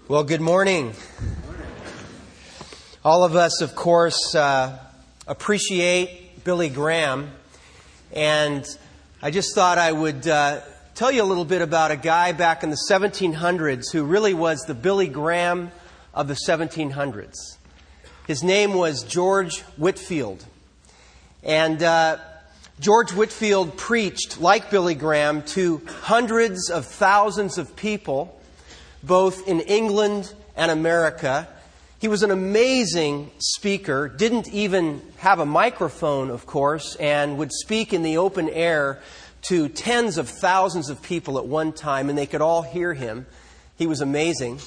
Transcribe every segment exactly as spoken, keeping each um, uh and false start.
Well, good morning. All of us, of course, uh, appreciate Billy Graham. And I just thought I would uh, tell you a little bit about a guy back in the seventeen hundreds who really was the Billy Graham of the seventeen hundreds. His name was George Whitefield. And uh, George Whitefield preached, like Billy Graham, to hundreds of thousands of people, both in England and America. He was an amazing speaker, didn't even have a microphone, of course, and would speak in the open air to tens of thousands of people at one time, and they could all hear him. He was amazing.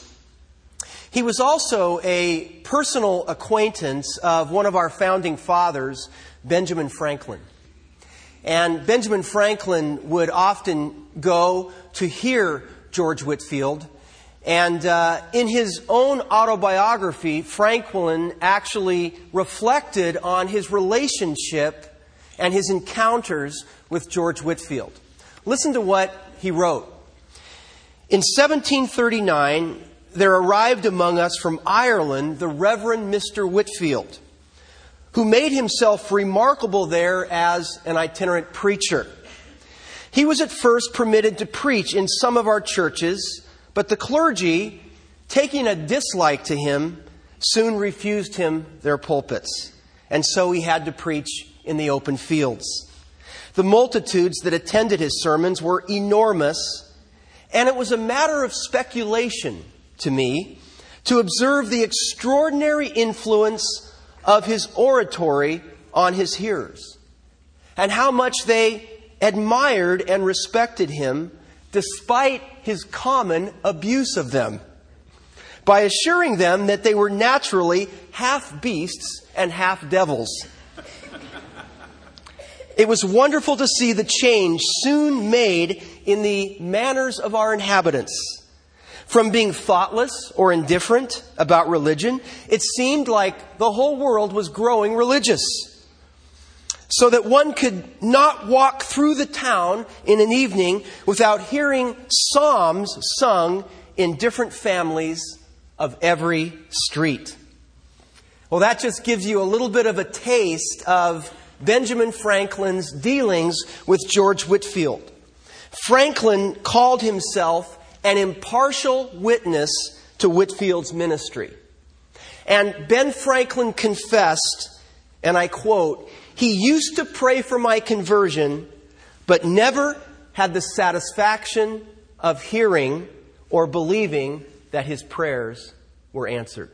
He was also a personal acquaintance of one of our founding fathers, Benjamin Franklin. And Benjamin Franklin would often go to hear George Whitefield. And uh, in his own autobiography, Franklin actually reflected on his relationship and his encounters with George Whitefield. Listen to what he wrote. In seventeen thirty-nine, there arrived among us from Ireland the Reverend Mister Whitefield, who made himself remarkable there as an itinerant preacher. He was at first permitted to preach in some of our churches, but the clergy, taking a dislike to him, soon refused him their pulpits. And so he had to preach in the open fields. The multitudes that attended his sermons were enormous, and it was a matter of speculation to me to observe the extraordinary influence of his oratory on his hearers, and how much they admired and respected him despite his common abuse of them, by assuring them that they were naturally half beasts and half devils. It was wonderful to see the change soon made in the manners of our inhabitants. From being thoughtless or indifferent about religion, it seemed like the whole world was growing religious, so that one could not walk through the town in an evening without hearing psalms sung in different families of every street. Well, that just gives you a little bit of a taste of Benjamin Franklin's dealings with George Whitefield. Franklin called himself an impartial witness to Whitefield's ministry. And Ben Franklin confessed, and I quote, "He used to pray for my conversion, but never had the satisfaction of hearing or believing that his prayers were answered."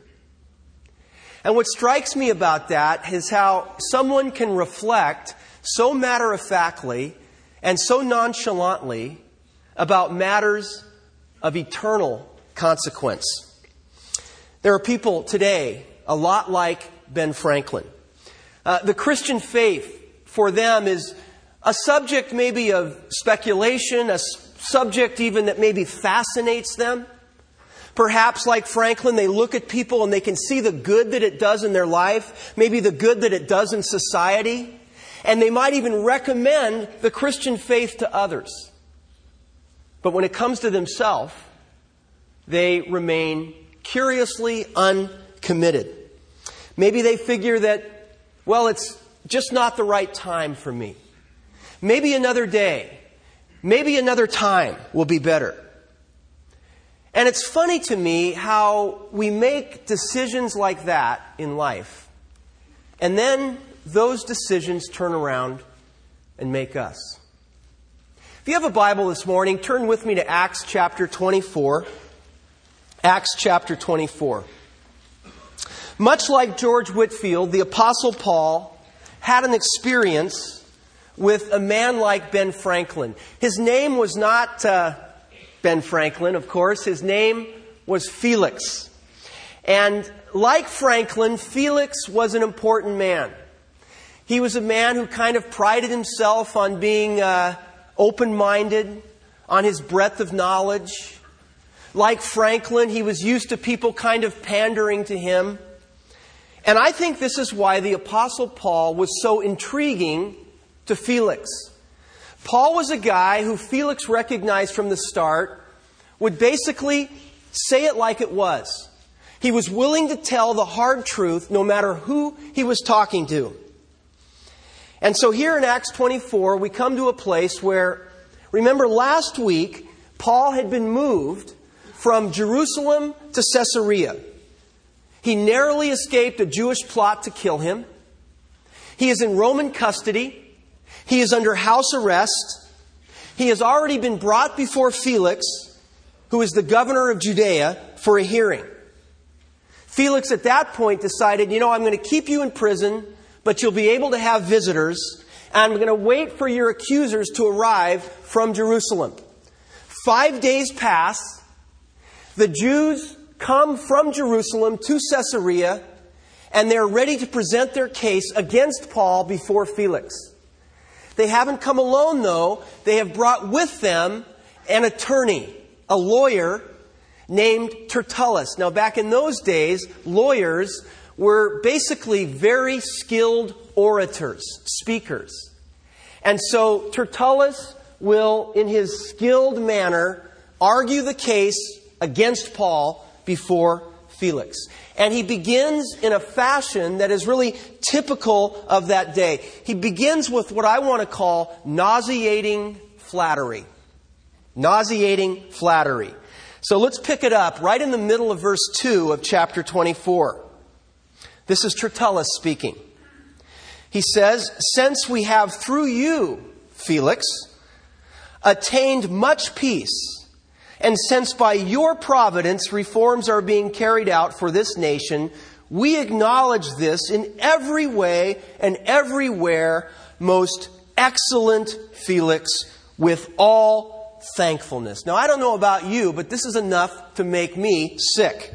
And what strikes me about that is how someone can reflect so matter-of-factly and so nonchalantly about matters of eternal consequence. There are people today a lot like Ben Franklin. Uh, the Christian faith for them is a subject maybe of speculation, a s- subject even that maybe fascinates them. Perhaps like Franklin, they look at people and they can see the good that it does in their life, maybe the good that it does in society, and they might even recommend the Christian faith to others. But when it comes to themselves, they remain curiously uncommitted. Maybe they figure that, well, it's just not the right time for me. Maybe another day, maybe another time will be better. And it's funny to me how we make decisions like that in life, and then those decisions turn around and make us. If you have a Bible this morning, turn with me to Acts chapter twenty-four. Acts chapter twenty-four. Much like George Whitefield, the Apostle Paul had an experience with a man like Ben Franklin. His name was not uh, Ben Franklin, of course. His name was Felix. And like Franklin, Felix was an important man. He was a man who kind of prided himself on being uh, open-minded, on his breadth of knowledge. Like Franklin, he was used to people kind of pandering to him. And I think this is why the Apostle Paul was so intriguing to Felix. Paul was a guy who Felix recognized from the start would basically say it like it was. He was willing to tell the hard truth no matter who he was talking to. And so here in Acts twenty-four, we come to a place where, remember last week, Paul had been moved from Jerusalem to Caesarea. He narrowly escaped a Jewish plot to kill him. He is in Roman custody. He is under house arrest. He has already been brought before Felix, who is the governor of Judea, for a hearing. Felix at that point decided, you know, I'm going to keep you in prison, but you'll be able to have visitors. And I'm going to wait for your accusers to arrive from Jerusalem. Five days pass. The Jews come from Jerusalem to Caesarea, and they're ready to present their case against Paul before Felix. They haven't come alone, though. They have brought with them an attorney, a lawyer named Tertullus. Now, back in those days, lawyers were basically very skilled orators, speakers. And so Tertullus will, in his skilled manner, argue the case against Paul before Felix. And he begins in a fashion that is really typical of that day. He begins with what I want to call nauseating flattery. Nauseating flattery. So let's pick it up right in the middle of verse two of chapter twenty-four. This is Tertullus speaking. He says, "Since we have through you, Felix, attained much peace, and since by your providence reforms are being carried out for this nation, we acknowledge this in every way and everywhere, most excellent Felix, with all thankfulness." Now, I don't know about you, but this is enough to make me sick.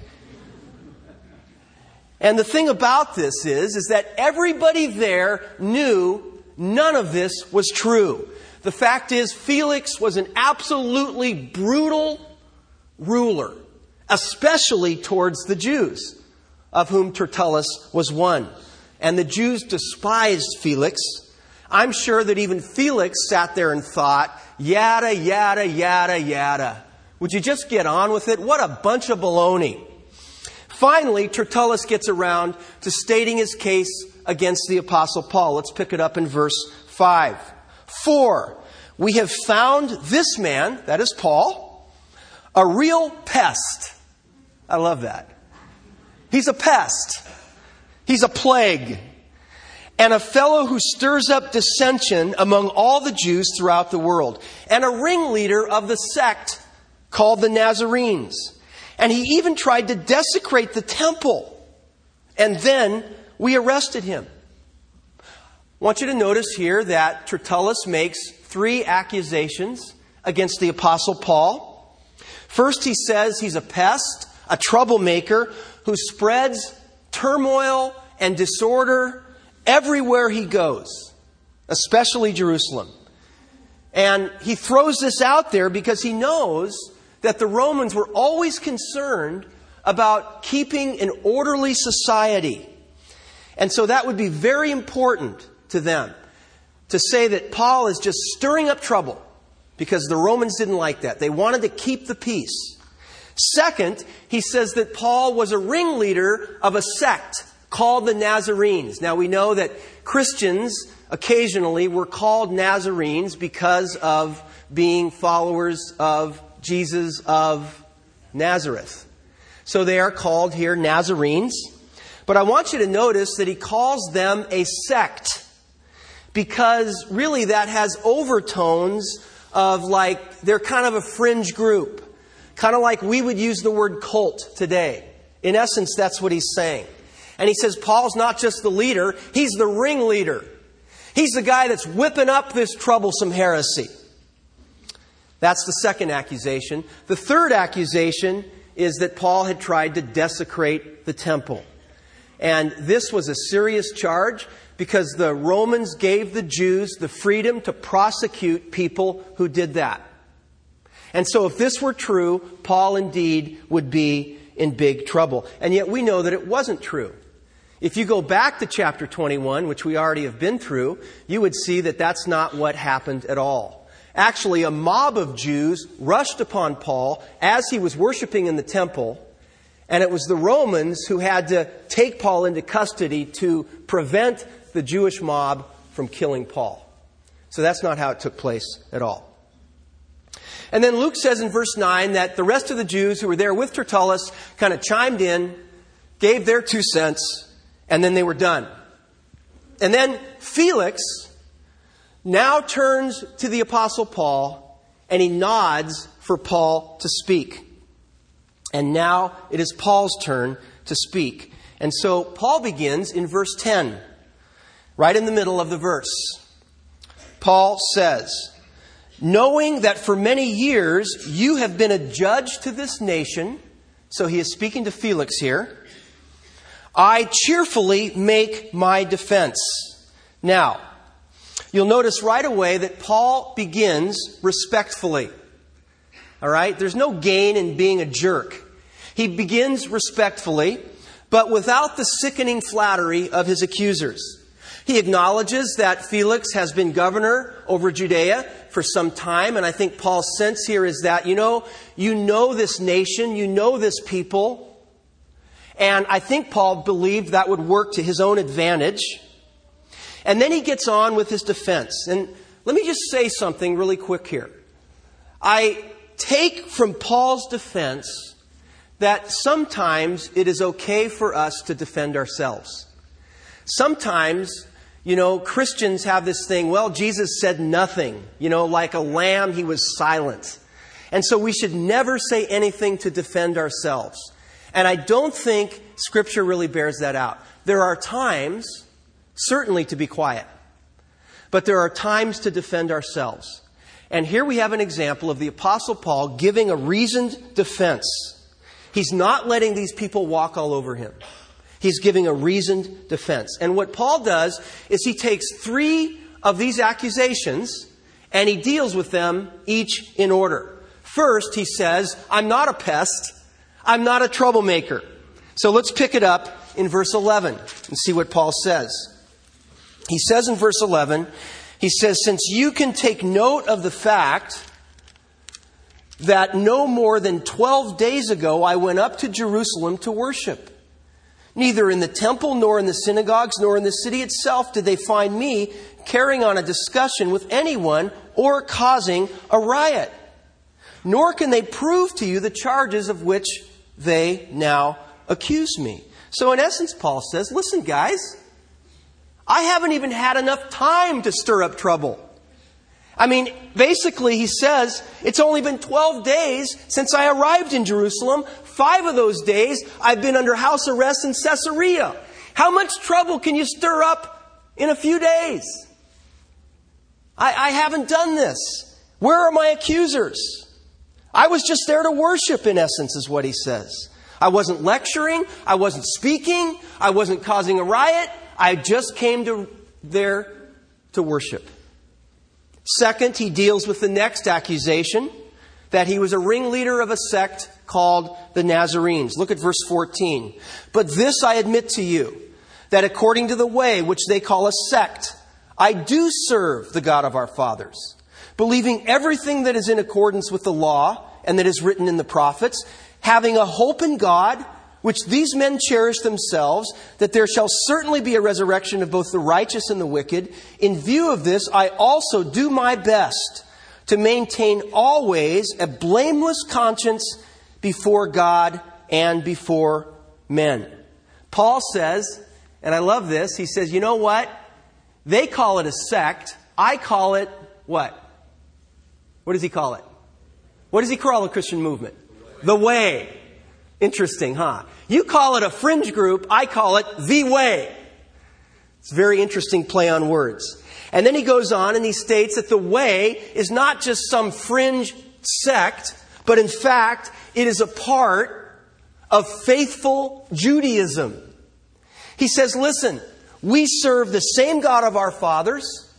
And the thing about this is, is that everybody there knew none of this was true. The fact is, Felix was an absolutely brutal ruler, especially towards the Jews, of whom Tertullus was one. And the Jews despised Felix. I'm sure that even Felix sat there and thought, yada, yada, yada, yada. Would you just get on with it? What a bunch of baloney. Finally, Tertullus gets around to stating his case against the Apostle Paul. Let's pick it up in verse five. "For we have found this man," that is Paul, "a real pest." I love that. He's a pest. He's a plague. "And a fellow who stirs up dissension among all the Jews throughout the world. And a ringleader of the sect called the Nazarenes. And he even tried to desecrate the temple. And then we arrested him." I want you to notice here that Tertullus makes three accusations against the Apostle Paul. First, he says he's a pest, a troublemaker who spreads turmoil and disorder everywhere he goes, especially Jerusalem. And he throws this out there because he knows that the Romans were always concerned about keeping an orderly society. And so that would be very important to them, to say that Paul is just stirring up trouble, because the Romans didn't like that. They wanted to keep the peace. Second, he says that Paul was a ringleader of a sect called the Nazarenes. Now, we know that Christians occasionally were called Nazarenes because of being followers of Jesus of Nazareth. So they are called here Nazarenes. But I want you to notice that he calls them a sect, because really that has overtones of like they're kind of a fringe group. Kind of like we would use the word cult today. In essence, that's what he's saying. And he says Paul's not just the leader, he's the ringleader. He's the guy that's whipping up this troublesome heresy. That's the second accusation. The third accusation is that Paul had tried to desecrate the temple. And this was a serious charge because the Romans gave the Jews the freedom to prosecute people who did that. And so if this were true, Paul indeed would be in big trouble. And yet we know that it wasn't true. If you go back to chapter twenty-one, which we already have been through, you would see that that's not what happened at all. Actually, a mob of Jews rushed upon Paul as he was worshiping in the temple, and it was the Romans who had to take Paul into custody to prevent the Jewish mob from killing Paul. So that's not how it took place at all. And then Luke says in verse nine that the rest of the Jews who were there with Tertullus kind of chimed in, gave their two cents, and then they were done. And then Felix now turns to the Apostle Paul and he nods for Paul to speak. And now it is Paul's turn to speak. And so Paul begins in verse ten, right in the middle of the verse. Paul says, knowing that for many years you have been a judge to this nation, so he is speaking to Felix here, I cheerfully make my defense. Now, you'll notice right away that Paul begins respectfully. All right? There's no gain in being a jerk. He begins respectfully, but without the sickening flattery of his accusers. He acknowledges that Felix has been governor over Judea for some time, and I think Paul's sense here is that, you know, you know this nation, you know this people, and I think Paul believed that would work to his own advantage. And then he gets on with his defense. And let me just say something really quick here. I take from Paul's defense that sometimes it is okay for us to defend ourselves. Sometimes, you know, Christians have this thing, well, Jesus said nothing. You know, like a lamb, he was silent. And so we should never say anything to defend ourselves. And I don't think Scripture really bears that out. There are times, certainly, to be quiet. But there are times to defend ourselves. And here we have an example of the Apostle Paul giving a reasoned defense. He's not letting these people walk all over him. He's giving a reasoned defense. And what Paul does is he takes three of these accusations and he deals with them each in order. First, he says, I'm not a pest. I'm not a troublemaker. So let's pick it up in verse eleven and see what Paul says. He says in verse eleven, he says, since you can take note of the fact that no more than twelve days ago I went up to Jerusalem to worship. Neither in the temple, nor in the synagogues, nor in the city itself did they find me carrying on a discussion with anyone or causing a riot. Nor can they prove to you the charges of which they now accuse me. So in essence, Paul says, listen, guys, I haven't even had enough time to stir up trouble. I mean, basically, he says, it's only been twelve days since I arrived in Jerusalem. Five of those days, I've been under house arrest in Caesarea. How much trouble can you stir up in a few days? I, I haven't done this. Where are my accusers? I was just there to worship, in essence, is what he says. I wasn't lecturing. I wasn't speaking. I wasn't causing a riot. I just came to there to worship. Second, he deals with the next accusation, that he was a ringleader of a sect called the Nazarenes. Look at verse fourteen. But this I admit to you, that according to the way which they call a sect, I do serve the God of our fathers, believing everything that is in accordance with the law and that is written in the prophets, having a hope in God, which these men cherish themselves, that there shall certainly be a resurrection of both the righteous and the wicked. In view of this, I also do my best to maintain always a blameless conscience before God and before men. Paul says, and I love this, he says, you know what? They call it a sect. I call it what? What does he call it? What does he call the Christian movement? The Way. Interesting, huh? You call it a fringe group. I call it the Way. It's a very interesting play on words. And then he goes on and he states that the Way is not just some fringe sect, but in fact, it is a part of faithful Judaism. He says, listen, we serve the same God of our fathers.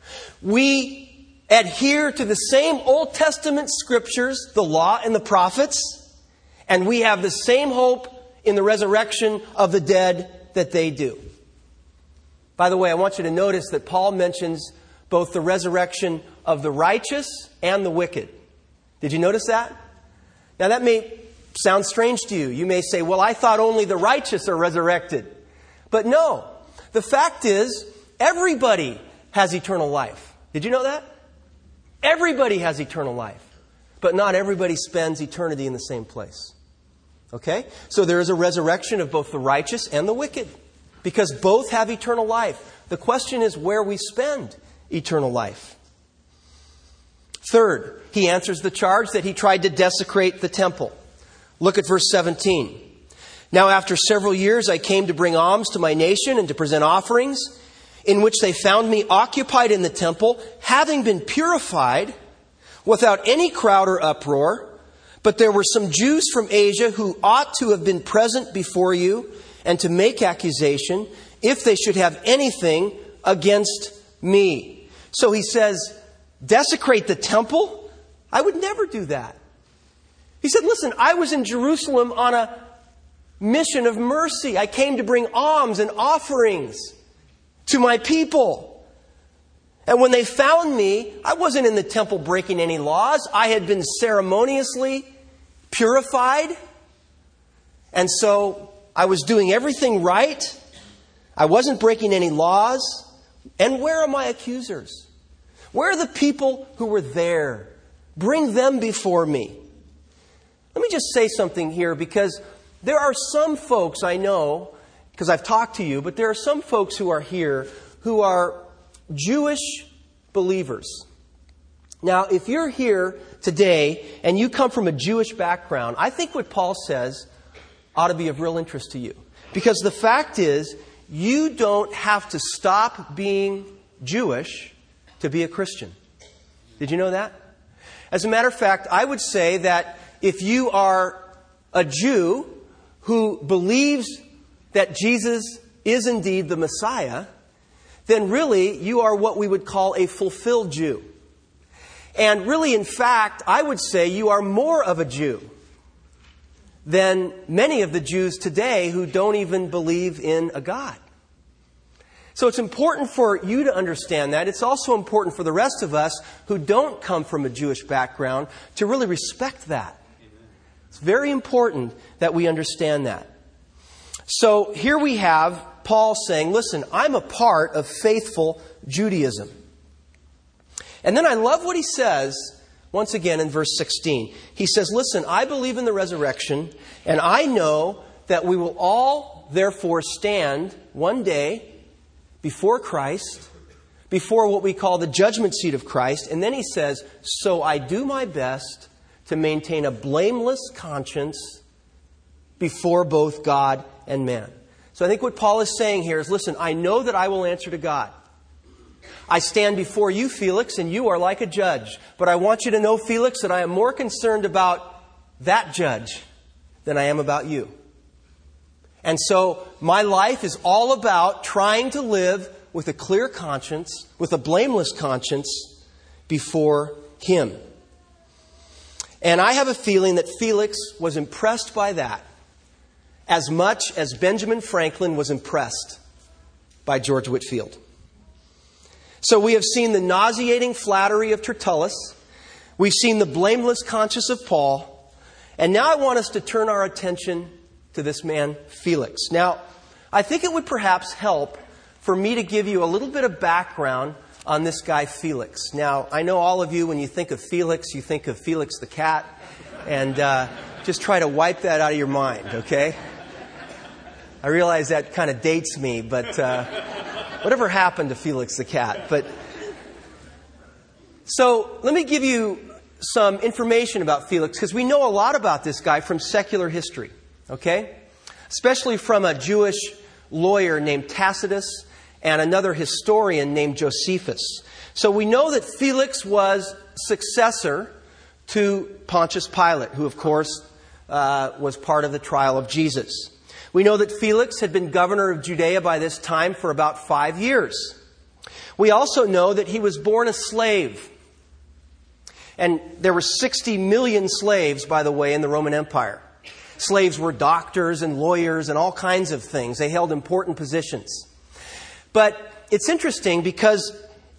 We adhere to the same Old Testament scriptures, the law and the prophets. And we have the same hope in the resurrection of the dead that they do. By the way, I want you to notice that Paul mentions both the resurrection of the righteous and the wicked. Did you notice that? Now that may sound strange to you. You may say, well, I thought only the righteous are resurrected. But no, the fact is, everybody has eternal life. Did you know that? Everybody has eternal life. But not everybody spends eternity in the same place. Okay? So there is a resurrection of both the righteous and the wicked, because both have eternal life. The question is where we spend eternal life. Third, he answers the charge that he tried to desecrate the temple. Look at verse seventeen. Now after several years I came to bring alms to my nation and to present offerings, in which they found me occupied in the temple, having been purified, without any crowd or uproar. But there were some Jews from Asia who ought to have been present before you and to make accusation, if they should have anything against me. So he says, desecrate the temple? I would never do that. He said, listen, I was in Jerusalem on a mission of mercy. I came to bring alms and offerings to my people. And when they found me, I wasn't in the temple breaking any laws. I had been ceremoniously purified. And so I was doing everything right. I wasn't breaking any laws. And where are my accusers? Where are the people who were there? Bring them before me. Let me just say something here, because there are some folks I know, because I've talked to you, but there are some folks who are here who are Jewish believers. Now, if you're here today and you come from a Jewish background, I think what Paul says ought to be of real interest to you. Because the fact is, you don't have to stop being Jewish to be a Christian. Did you know that? As a matter of fact, I would say that if you are a Jew who believes that Jesus is indeed the Messiah, then really you are what we would call a fulfilled Jew. And really, in fact, I would say you are more of a Jew than many of the Jews today who don't even believe in a God. So it's important for you to understand that. It's also important for the rest of us who don't come from a Jewish background to really respect that. It's very important that we understand that. So here we have Paul saying, listen, I'm a part of faithful Judaism. And then I love what he says, once again in verse sixteen. He says, listen, I believe in the resurrection, and I know that we will all therefore stand one day before Christ, before what we call the judgment seat of Christ. And then he says, so I do my best to maintain a blameless conscience before both God and man. So I think what Paul is saying here is, listen, I know that I will answer to God. I stand before you, Felix, and you are like a judge. But I want you to know, Felix, that I am more concerned about that judge than I am about you. And so my life is all about trying to live with a clear conscience, with a blameless conscience before him. And I have a feeling that Felix was impressed by that as much as Benjamin Franklin was impressed by George Whitefield. So we have seen the nauseating flattery of Tertullus. We've seen the blameless conscience of Paul. And now I want us to turn our attention to this man, Felix. Now, I think it would perhaps help for me to give you a little bit of background on this guy, Felix. Now, I know all of you, when you think of Felix, you think of Felix the cat. And uh, just try to wipe that out of your mind, okay? I realize that kind of dates me, but uh, whatever happened to Felix the cat? But so let me give you some information about Felix, because we know a lot about this guy from secular history, okay? Especially from a Jewish lawyer named Tacitus and another historian named Josephus. So we know that Felix was successor to Pontius Pilate, who of course uh, was part of the trial of Jesus. We know that Felix had been governor of Judea by this time for about five years. We also know that he was born a slave. And there were sixty million slaves, by the way, in the Roman Empire. Slaves were doctors and lawyers and all kinds of things. They held important positions. But it's interesting because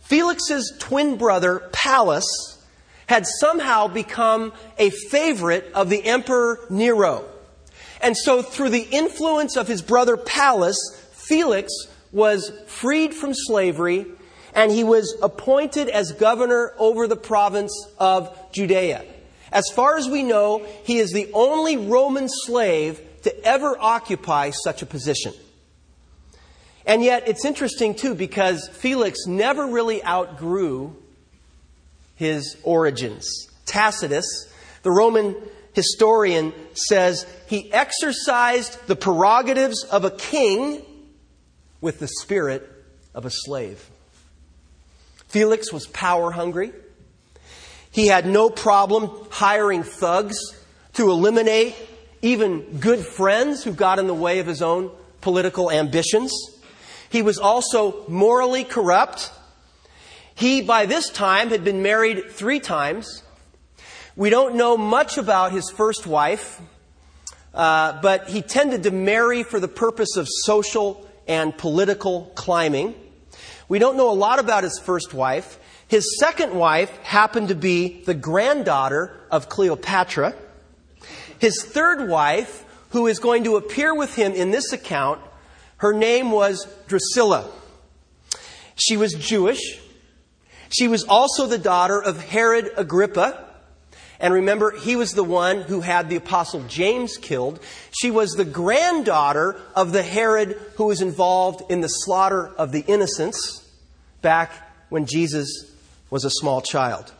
Felix's twin brother, Pallas, had somehow become a favorite of the Emperor Nero. And so through the influence of his brother Pallas, Felix was freed from slavery, and he was appointed as governor over the province of Judea. As far as we know, he is the only Roman slave to ever occupy such a position. And yet, it's interesting too, because Felix never really outgrew his origins. Tacitus, the Roman historian, says he exercised the prerogatives of a king with the spirit of a slave. Felix was power hungry. He had no problem hiring thugs to eliminate even good friends who got in the way of his own political ambitions. He was also morally corrupt. He, by this time, had been married three times. We don't know much about his first wife, uh, but he tended to marry for the purpose of social and political climbing. We don't know a lot about his first wife. His second wife happened to be the granddaughter of Cleopatra. His third wife, who is going to appear with him in this account, her name was Drusilla. She was Jewish. She was also the daughter of Herod Agrippa. And remember, he was the one who had the Apostle James killed. She was the granddaughter of the Herod who was involved in the slaughter of the innocents back when Jesus was a small child.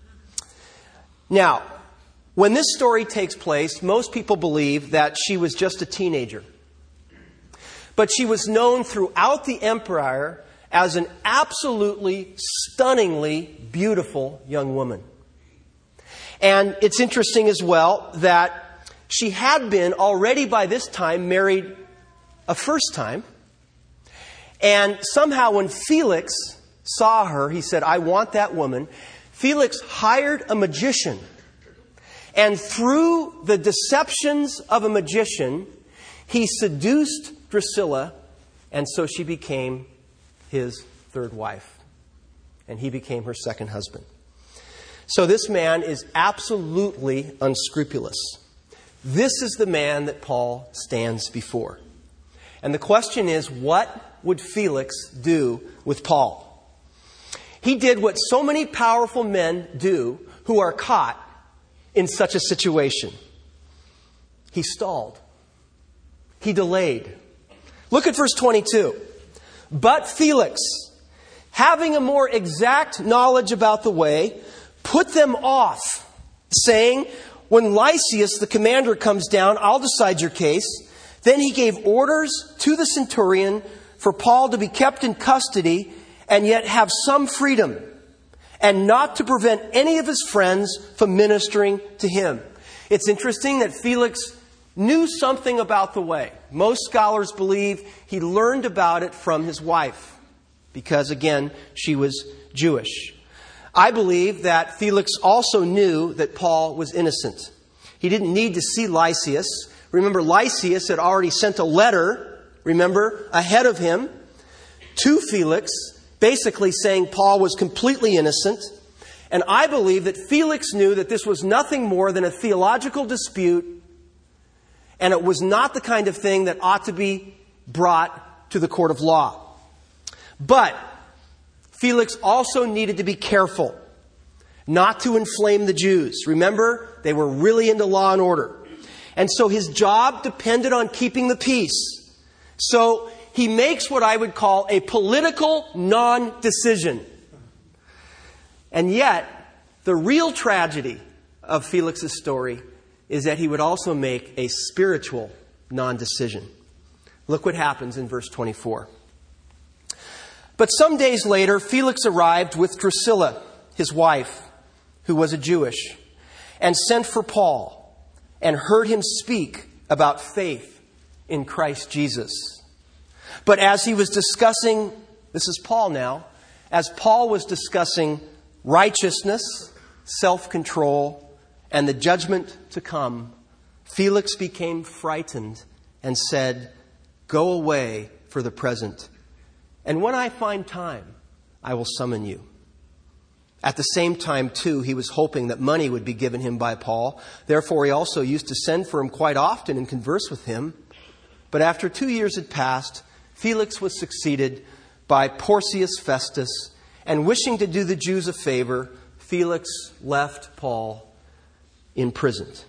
Now, when this story takes place, most people believe that she was just a teenager. But she was known throughout the empire as an absolutely stunningly beautiful young woman. And it's interesting as well that she had been already by this time married a first time. And somehow when Felix saw her, he said, "I want that woman." Felix hired a magician. And through the deceptions of a magician, he seduced Drusilla, and so she became his third wife. And he became her second husband. So this man is absolutely unscrupulous. This is the man that Paul stands before. And the question is, what would Felix do with Paul? He did what so many powerful men do who are caught in such a situation. He stalled. He delayed. Look at verse twenty-two. But Felix, having a more exact knowledge about the way, put them off, saying, "When Lysias, the commander, comes down, I'll decide your case." Then he gave orders to the centurion for Paul to be kept in custody and yet have some freedom, and not to prevent any of his friends from ministering to him. It's interesting that Felix knew something about the way. Most scholars believe he learned about it from his wife, because, again, she was Jewish. I believe that Felix also knew that Paul was innocent. He didn't need to see Lysias. Remember, Lysias had already sent a letter, remember, ahead of him to Felix, basically saying Paul was completely innocent. And I believe that Felix knew that this was nothing more than a theological dispute, and it was not the kind of thing that ought to be brought to the court of law. But Felix also needed to be careful not to inflame the Jews. Remember, they were really into law and order. And so his job depended on keeping the peace. So he makes what I would call a political non-decision. And yet, the real tragedy of Felix's story is that he would also make a spiritual non-decision. Look what happens in verse twenty-four. But some days later, Felix arrived with Drusilla, his wife, who was a Jewish, and sent for Paul and heard him speak about faith in Christ Jesus. But as he was discussing, this is Paul now, as Paul was discussing righteousness, self-control, and the judgment to come, Felix became frightened and said, "Go away for the present. And when I find time, I will summon you. At the same time, too, he was hoping that money would be given him by Paul. Therefore, he also used to send for him quite often and converse with him. But after two years had passed, Felix was succeeded by Porcius Festus, and wishing to do the Jews a favor, Felix left Paul imprisoned.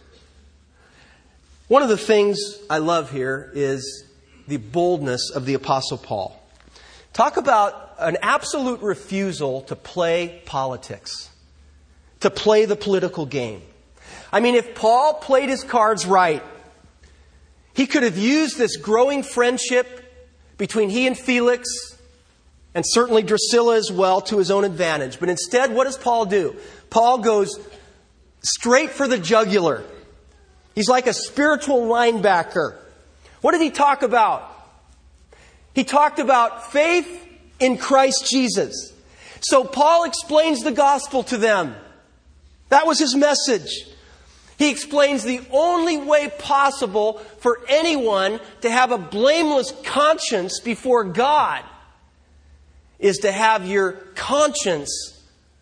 One of the things I love here is the boldness of the Apostle Paul. Talk about an absolute refusal to play politics, to play the political game. I mean, if Paul played his cards right, he could have used this growing friendship between he and Felix, and certainly Drusilla as well, to his own advantage. But instead, what does Paul do? Paul goes straight for the jugular. He's like a spiritual linebacker. What did he talk about? He talked about faith in Christ Jesus. So Paul explains the gospel to them. That was his message. He explains the only way possible for anyone to have a blameless conscience before God is to have your conscience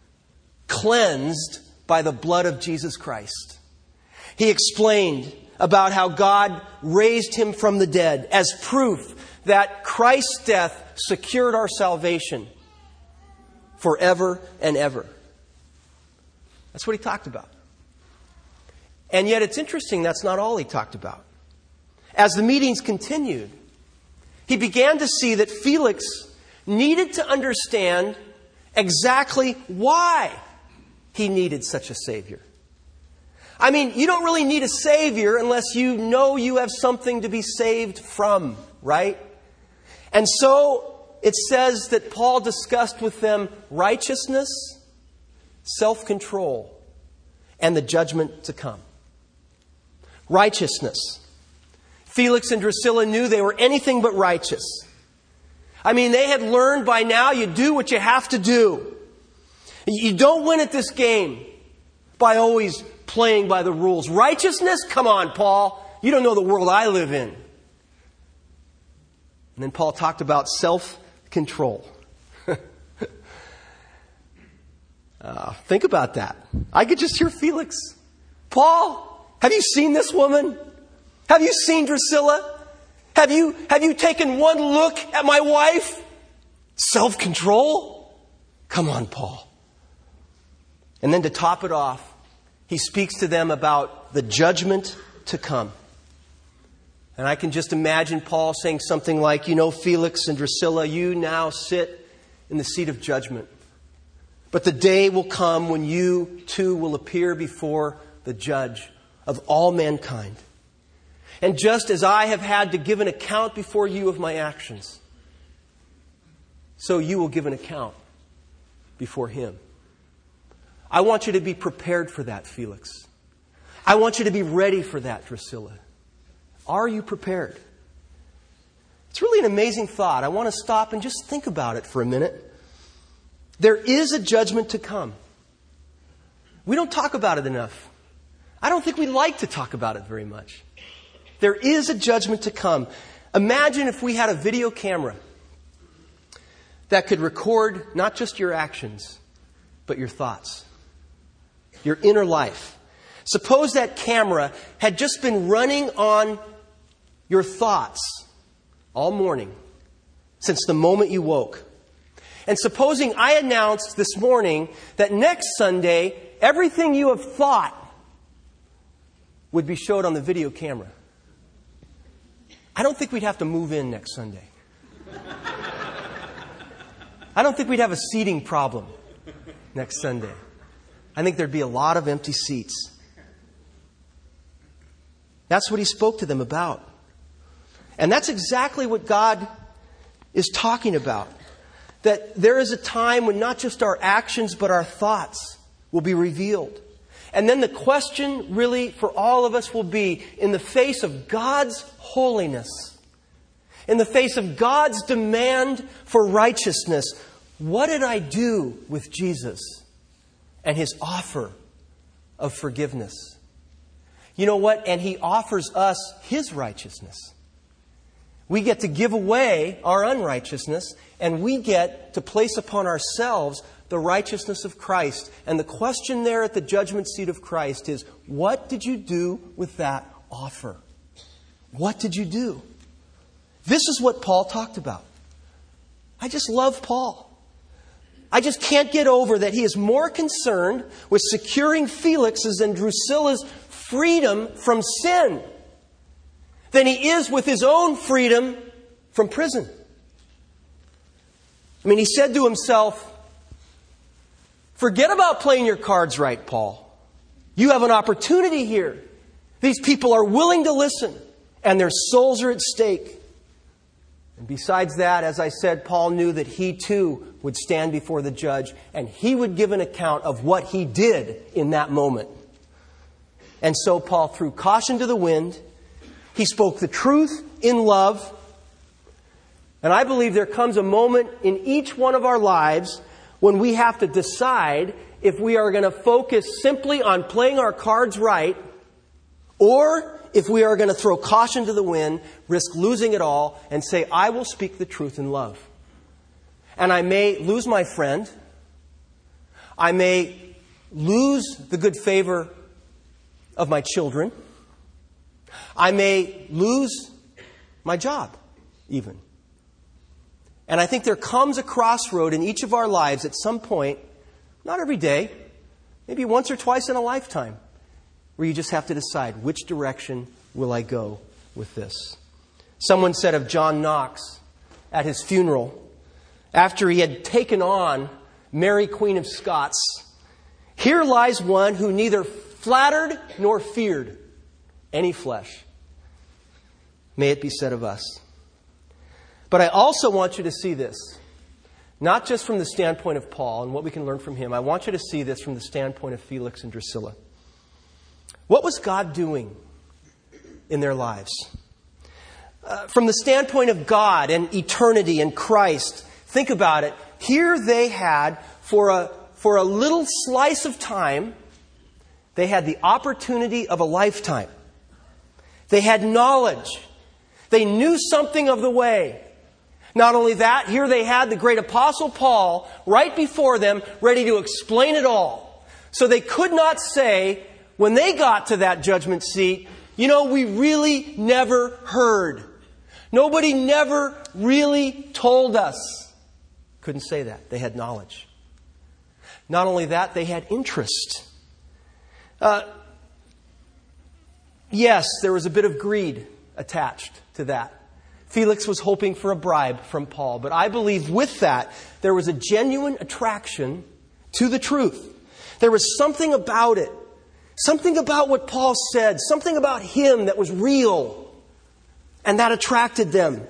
cleansed by the blood of Jesus Christ. He explained about how God raised him from the dead as proof that Christ's death secured our salvation forever and ever. That's what he talked about. And yet it's interesting, that's not all he talked about. As the meetings continued, he began to see that Felix needed to understand exactly why he needed such a Savior. I mean, you don't really need a Savior unless you know you have something to be saved from, right? And so it says that Paul discussed with them righteousness, self-control, and the judgment to come. Righteousness. Felix and Drusilla knew they were anything but righteous. I mean, they had learned by now you do what you have to do. You don't win at this game by always playing by the rules. Righteousness? Come on, Paul. You don't know the world I live in. And then Paul talked about self-control. uh, think about that. I could just hear Felix. Paul, have you seen this woman? Have you seen Drusilla? Have you, have you taken one look at my wife? Self-control? Come on, Paul. And then to top it off, he speaks to them about the judgment to come. And I can just imagine Paul saying something like, you know, Felix and Drusilla, you now sit in the seat of judgment. But the day will come when you too will appear before the judge of all mankind. And just as I have had to give an account before you of my actions, so you will give an account before him. I want you to be prepared for that, Felix. I want you to be ready for that, Drusilla. Are you prepared? It's really an amazing thought. I want to stop and just think about it for a minute. There is a judgment to come. We don't talk about it enough. I don't think we like to talk about it very much. There is a judgment to come. Imagine if we had a video camera that could record not just your actions, but your thoughts, your inner life. Suppose that camera had just been running on your thoughts all morning, since the moment you woke. And supposing I announced this morning that next Sunday, everything you have thought would be showed on the video camera. I don't think we'd have to move in next Sunday. I don't think we'd have a seating problem next Sunday. I think there'd be a lot of empty seats. That's what he spoke to them about. And that's exactly what God is talking about. That there is a time when not just our actions, but our thoughts will be revealed. And then the question really for all of us will be, in the face of God's holiness, in the face of God's demand for righteousness, what did I do with Jesus and his offer of forgiveness? You know what? And he offers us his righteousness. We get to give away our unrighteousness, and we get to place upon ourselves the righteousness of Christ. And the question there at the judgment seat of Christ is, what did you do with that offer? What did you do? This is what Paul talked about. I just love Paul. I just can't get over that he is more concerned with securing Felix's and Drusilla's freedom from sin than he is with his own freedom from prison. I mean, he said to himself, forget about playing your cards right, Paul. You have an opportunity here. These people are willing to listen, and their souls are at stake. And besides that, as I said, Paul knew that he too would stand before the judge, and he would give an account of what he did in that moment. And so Paul threw caution to the wind. He spoke the truth in love. And I believe there comes a moment in each one of our lives when we have to decide if we are going to focus simply on playing our cards right, or if we are going to throw caution to the wind, risk losing it all, and say, I will speak the truth in love. And I may lose my friend. I may lose the good favor of my children. I may lose my job, even. And I think there comes a crossroad in each of our lives at some point, not every day, maybe once or twice in a lifetime, where you just have to decide, which direction will I go with this? Someone said of John Knox at his funeral, after he had taken on Mary, Queen of Scots, here lies one who neither flattered nor feared any flesh. May it be said of us. But I also want you to see this, not just from the standpoint of Paul and what we can learn from him. I want you to see this from the standpoint of Felix and Drusilla. What was God doing in their lives? Uh, from the standpoint of God and eternity and Christ, think about it. Here they had, for a, for a little slice of time, they had the opportunity of a lifetime. They had knowledge. They knew something of the way. Not only that, here they had the great apostle Paul right before them, ready to explain it all. So they could not say, when they got to that judgment seat, you know, we really never heard. Nobody never really told us. Couldn't say that. They had knowledge. Not only that, they had interest. Uh, yes, there was a bit of greed attached to that. Felix was hoping for a bribe from Paul, but I believe with that, there was a genuine attraction to the truth. There was something about it. Something about what Paul said. Something about him that was real. And that attracted them.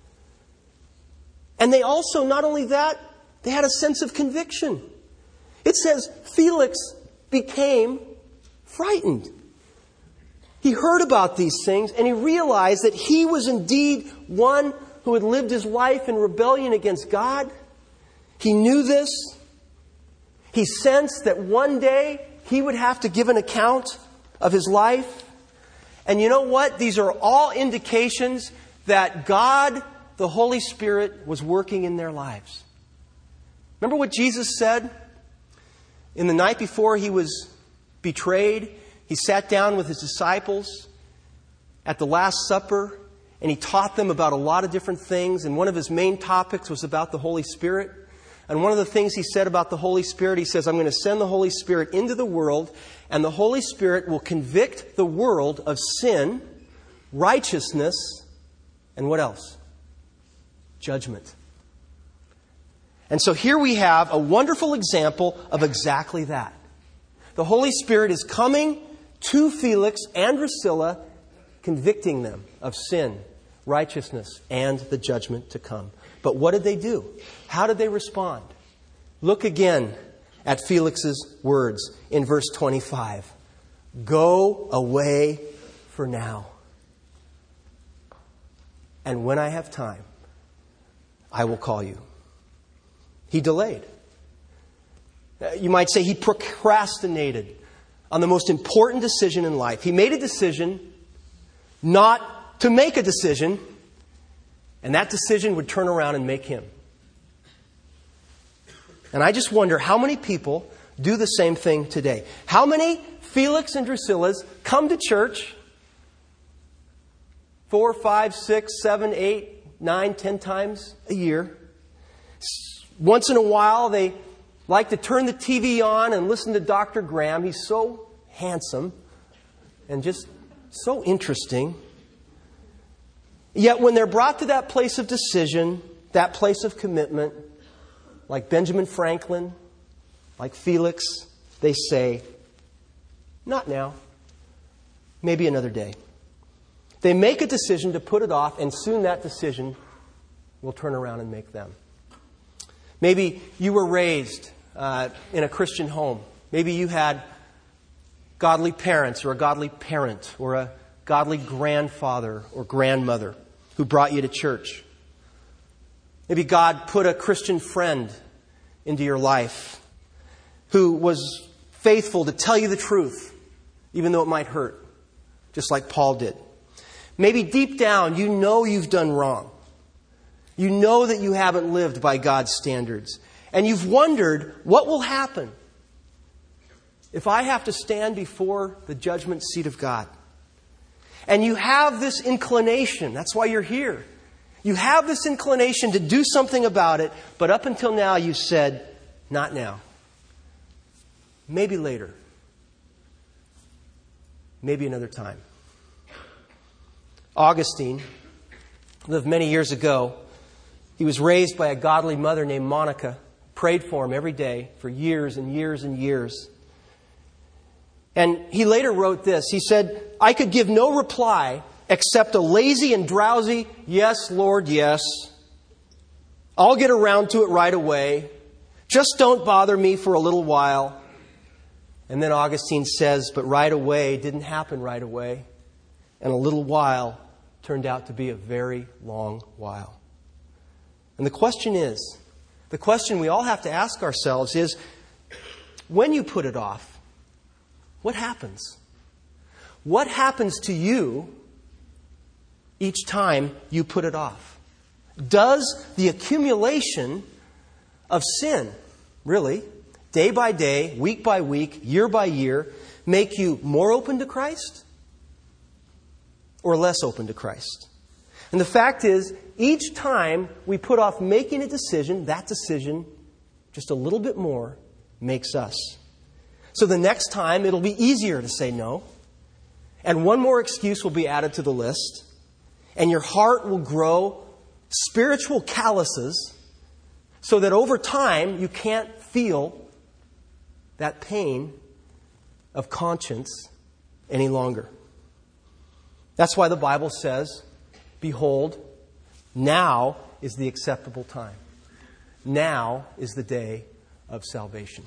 And they also, not only that, they had a sense of conviction. It says Felix became frightened. He heard about these things and he realized that he was indeed one who had lived his life in rebellion against God. He knew this. He sensed that one day he would have to give an account of his life. And you know what? These are all indications that God, the Holy Spirit, was working in their lives. Remember what Jesus said? In the night before he was betrayed, he sat down with his disciples at the Last Supper and he taught them about a lot of different things. And one of his main topics was about the Holy Spirit. And one of the things he said about the Holy Spirit, he says, I'm going to send the Holy Spirit into the world, and the Holy Spirit will convict the world of sin, righteousness, and what else? Judgment. And so here we have a wonderful example of exactly that. The Holy Spirit is coming to Felix and Drusilla, convicting them of sin, righteousness, and the judgment to come. But what did they do? How did they respond? Look again at Felix's words in verse twenty-five. Go away for now. And when I have time, I will call you. He delayed. You might say he procrastinated on the most important decision in life. He made a decision not to make a decision. And that decision would turn around and make him. And I just wonder how many people do the same thing today. How many Felix and Drusillas come to church four, five, six, seven, eight, nine, ten times a year. Once in a while, they like to turn the T V on and listen to Doctor Graham. He's so handsome and just so interesting. Yet when they're brought to that place of decision, that place of commitment, like Benjamin Franklin, like Felix, they say, not now, maybe another day. They make a decision to put it off, and soon that decision will turn around and make them. Maybe you were raised uh, in a Christian home. Maybe you had godly parents or a godly parent or a godly grandfather or grandmother who brought you to church. Maybe God put a Christian friend into your life who was faithful to tell you the truth, even though it might hurt, just like Paul did. Maybe deep down you know you've done wrong. You know that you haven't lived by God's standards. And you've wondered, what will happen if I have to stand before the judgment seat of God? And you have this inclination, that's why you're here. You have this inclination to do something about it, but up until now you said, not now. Maybe later. Maybe another time. Augustine lived many years ago. He was raised by a godly mother named Monica, prayed for him every day for years and years and years. And he later wrote this. He said, I could give no reply except a lazy and drowsy, yes, Lord, yes. I'll get around to it right away. Just don't bother me for a little while. And then Augustine says, but right away didn't happen right away. And a little while turned out to be a very long while. And the question is, the question we all have to ask ourselves is, when you put it off, what happens? What happens to you each time you put it off? Does the accumulation of sin, really, day by day, week by week, year by year, make you more open to Christ or less open to Christ? And the fact is, each time we put off making a decision, that decision, just a little bit more, makes us. So the next time, it'll be easier to say no. And one more excuse will be added to the list. And your heart will grow spiritual calluses so that over time, you can't feel that pain of conscience any longer. That's why the Bible says, behold, now is the acceptable time. Now is the day of salvation.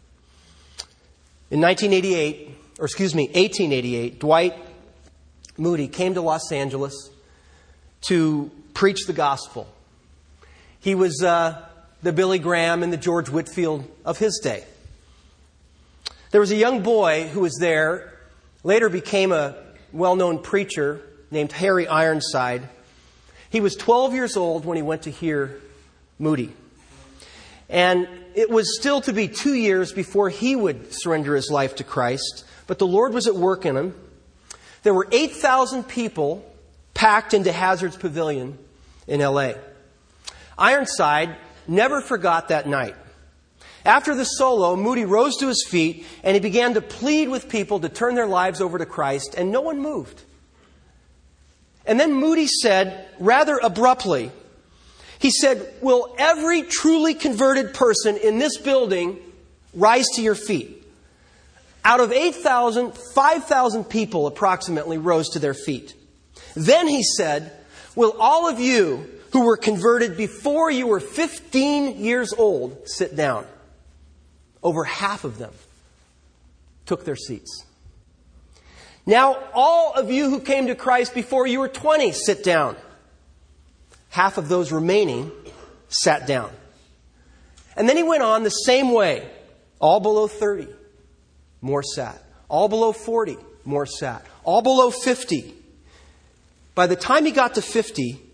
In nineteen eighty-eight, or excuse me, eighteen eighty-eight, Dwight Moody came to Los Angeles to preach the gospel. He was uh, the Billy Graham and the George Whitefield of his day. There was a young boy who was there, later became a well-known preacher named Harry Ironside. He was twelve years old when he went to hear Moody. And it was still to be two years before he would surrender his life to Christ. But the Lord was at work in him. There were eight thousand people packed into Hazard's Pavilion in L A. Ironside never forgot that night. After the solo, Moody rose to his feet and he began to plead with people to turn their lives over to Christ, and no one moved. And then Moody said, rather abruptly, he said, will every truly converted person in this building rise to your feet? Out of eight thousand, five thousand people approximately rose to their feet. Then he said, will all of you who were converted before you were fifteen years old sit down? Over half of them took their seats. Now, all of you who came to Christ before you were twenty, sit down. Half of those remaining sat down. And then he went on the same way. All below thirty, more sat. All below forty, more sat. All below fifty. By the time he got to fifty,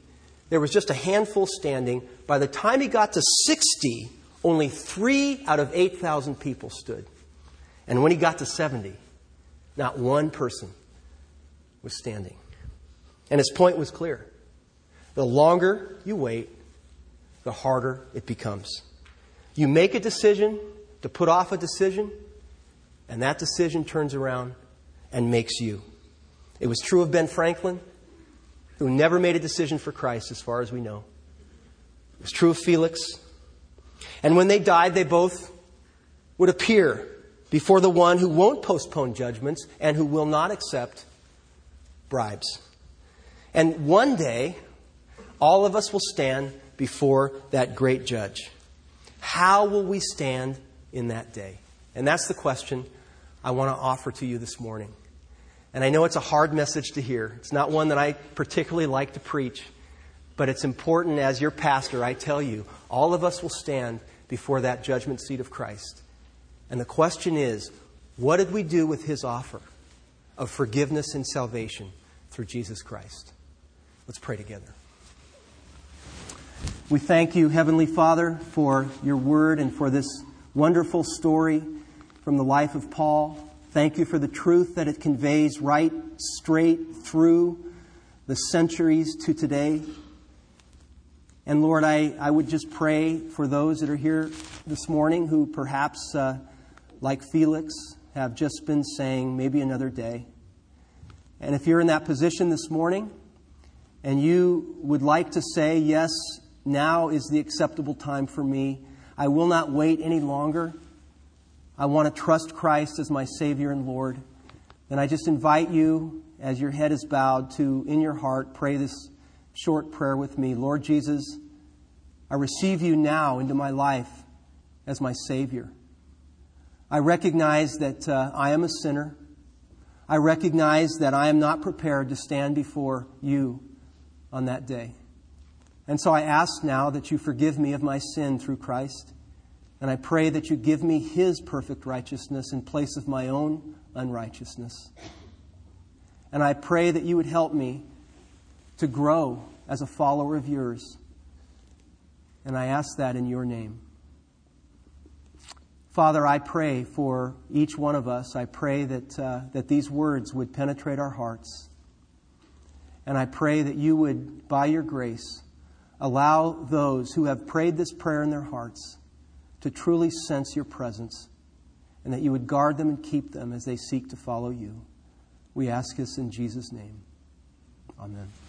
there was just a handful standing. By the time he got to sixty, only three out of eight thousand people stood. And when he got to seventy, not one person was standing. And his point was clear. The longer you wait, the harder it becomes. You make a decision to put off a decision, and that decision turns around and makes you. It was true of Ben Franklin, who never made a decision for Christ as far as we know. It was true of Felix. And when they died, they both would appear before the one who won't postpone judgments and who will not accept bribes. And one day, all of us will stand before that great judge. How will we stand in that day? And that's the question I want to offer to you this morning. And I know it's a hard message to hear. It's not one that I particularly like to preach. But it's important, as your pastor, I tell you, all of us will stand before that judgment seat of Christ. And the question is, what did we do with His offer of forgiveness and salvation through Jesus Christ? Let's pray together. We thank you, Heavenly Father, for your word and for this wonderful story from the life of Paul. Thank you for the truth that it conveys right straight through the centuries to today. And Lord, I, I would just pray for those that are here this morning who perhaps, uh, like Felix, have just been saying, maybe another day. And if you're in that position this morning and you would like to say, yes, now is the acceptable time for me. I will not wait any longer. I want to trust Christ as my Savior and Lord. Then I just invite you, as your head is bowed, to, in your heart, pray this short prayer with me. Lord Jesus, I receive you now into my life as my Savior. I recognize that uh, I am a sinner. I recognize that I am not prepared to stand before you on that day. And so I ask now that you forgive me of my sin through Christ. And I pray that you give me His perfect righteousness in place of my own unrighteousness. And I pray that you would help me to grow as a follower of yours. And I ask that in your name. Father, I pray for each one of us. I pray that, uh, that these words would penetrate our hearts. And I pray that you would, by your grace, allow those who have prayed this prayer in their hearts to truly sense your presence, and that you would guard them and keep them as they seek to follow you. We ask this in Jesus' name. Amen.